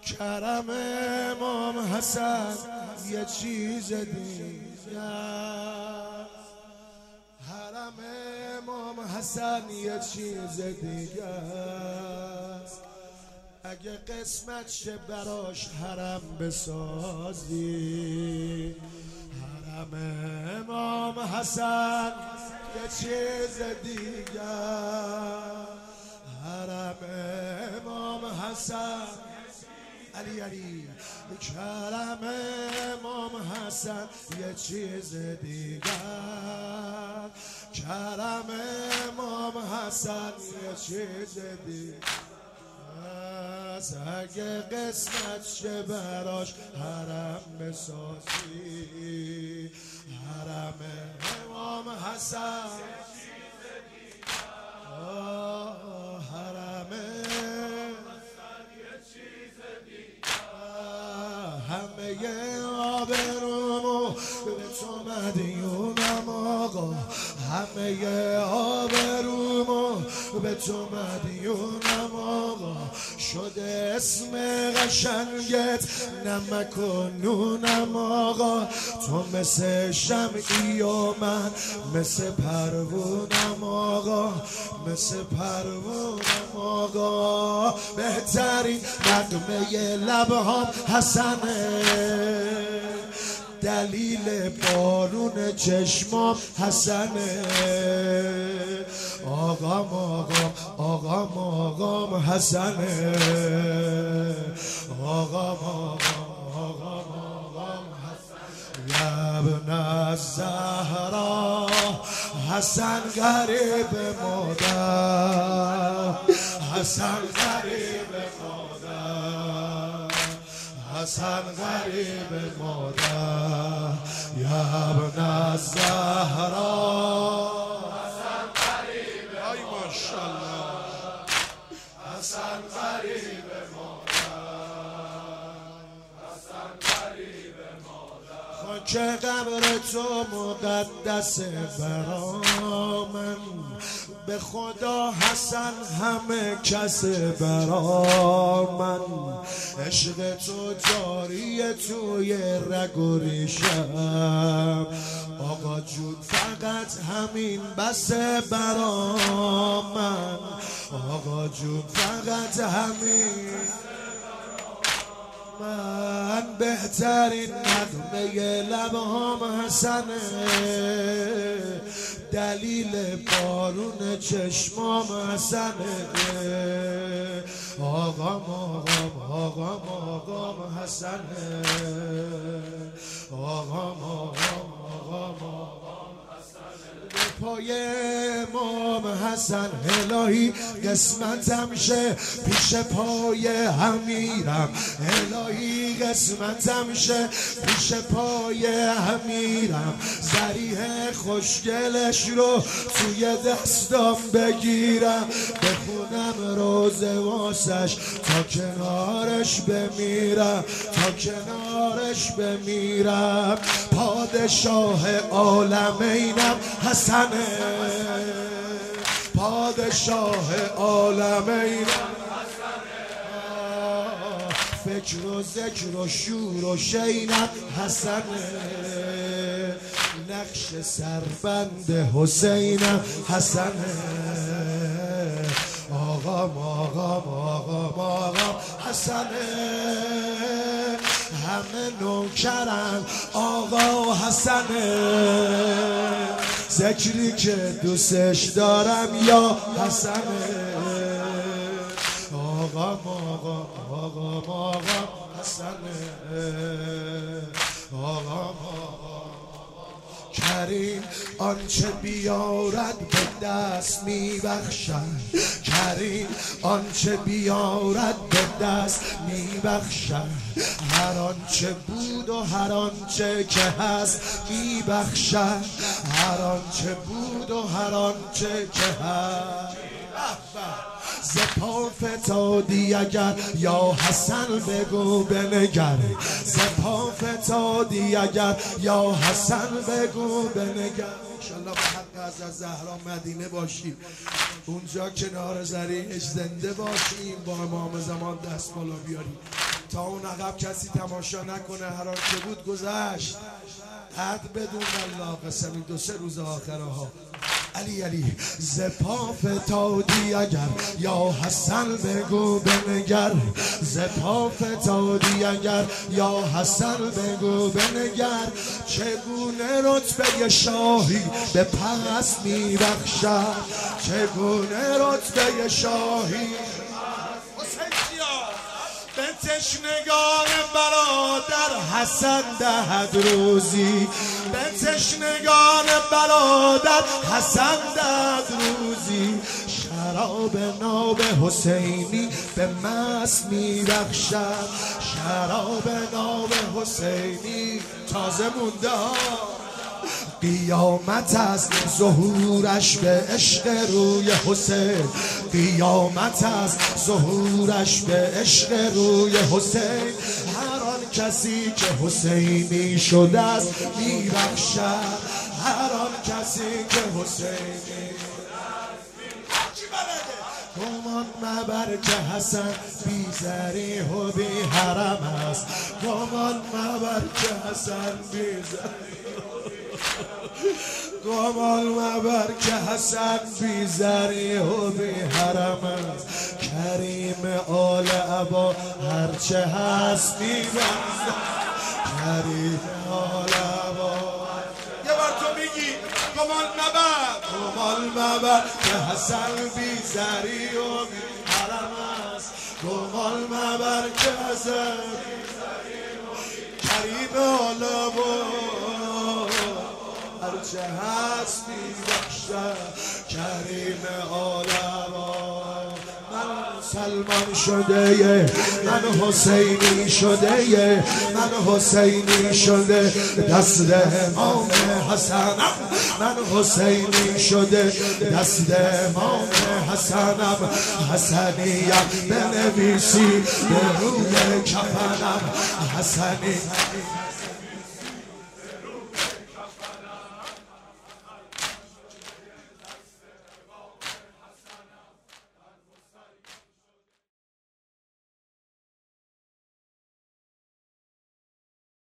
کرم امام حسن یه چیز دیگه، حرم امام حسن یه چیز دیگه. اگه قسمت شه براش حرم بسازی، حرم امام حسن یه چیز دیگه، حرم امام حسن علی کرم امام حسن یه چیز دیگه، کرم امام حسن یه چیز دیگه. اگه قسمت شه براش حرم بسازی، حرم امام حسن حرم همه آبرومو به تو مدیونم آقا، همه آبرومو به تو مدیونم آقا. شده اسم قشنگت نمک و نونم آقا. تو مثل شمعی و من مثل پروونم آقا، مثل پروونم آقا. بهترین نغمه لبهام حسنه، دلیل بارون چشمام حسنه. آقام آقام آقام آقام حسنه، آقام آقام آقام آقام حسنه. یا ابن الزهرا حسن غریب مادر، حسن غریب مادر، حسن غریب مادر. یا ابن الزهرا حسن غریب ای ماشاءالله، حسن غریب مادر، حسن غریب مادر. خاک قبر تو مقدس برا من، به خدا حسن همه کس برا من. عشق تو جاری توی رگ و ریشم آقا جون، فقط همین بسه برا من. آقا جون فقط همین. من بهترین نغمه لبهام حسنه، دلیل بارون چشمام حسنه. آقام آقام آقام آقام حسنه، آقام آقام آقام آقام حسنه. پای امام حسن الهی قسمتم شه، پیش پای امیرم الهی قسمتم شه، پیش پای امیرم. ذریح خوشگلش رو توی دستام بگیرم، بخونم روزه واسش تا کنارش بمیرم، تا کنارش بمیرم. پادشاه عالمینم حسنه، پادشاه عالمینم حسنه. فکر و ذکر و شور و شینم حسنه، نقش سربند حسینم حسنه. آقام آقام آقام آقام حسنه، همه نوکرن آقا حسنه. ذکری که دوستش دارم یا حسنه. آقام آقام آقام آقام حسنه، آقام آقام. کریم آنچه بیارد به دست میبخشد، کریم آنچه بیارد به دست میبخشد. هر آنچه بود و هر آنچه که هست میبخشد، هر آنچه بود و هر آنچه که هست. ز پا فتادی اگر یا حسن بگو بنگر، ز پا فتادی اگر یا حسن بگو بنگر. انشالله به حق از زهرا مدینه باشیم، اونجا کنار زریعش زنده باشیم، با امام زمان دست بالا بیاریم. تا اون عقب کسی تماشا نکنه، هر آن که بود گذشت. عد بدون الله قسم این 2-3 روز آخره ها. علی ز پا فتادی اگر یا حسن بگو بنگر، ز پا فتادی اگر یا حسن بگو بنگر، چگونه رتبه شاهی به پس میبخشد، چگونه رتبه شاهی به تشنگان برادر حسن دهد روزی، به تشنگان برادر حسن دهد روزی، شراب ناب حسینی به مست میبخشد، شراب ناب حسینی تازه مونده ها. قیامت از ظهورش به عشق روی حسین، قیامت از ظهورش به عشق روی حسین، هر آن کسی که حسینی شده است میبخشد، هر آن کسی که حسینی گمان مبر که حسن بی ذریح و بی حرم است، گمان مبر که حسن بی گمان مبر که حسن بی ذریح و بی حرم است، کریم آل عبا هرچه هست می‌بخشد، کریم آل عبا. یه بار تو میگی گمان مبر که حسن بی ذریح و بی حرم است، گمان مبر که حسن کریم آل عبا هرچه هست میبخشد، کریم آل عبا. من سلمان شده، من حسینی شده، من حسینی شده دست امام حسنم، من حسینی شده دست امام حسنم، حسنیم بنویسی به روی کفنم، حسنی